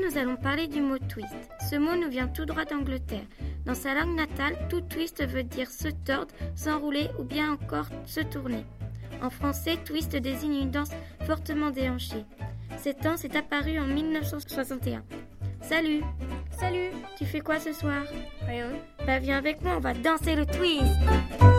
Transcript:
nous allons parler du mot twist. Ce mot nous vient tout droit d'Angleterre. Dans sa langue natale, tout twist veut dire se tordre, s'enrouler ou bien encore se tourner. En français, twist désigne une danse fortement déhanchée. Cette danse est apparue en 1961. Salut! Salut! Tu fais quoi ce soir? Rien. Viens avec moi, on va danser le twist!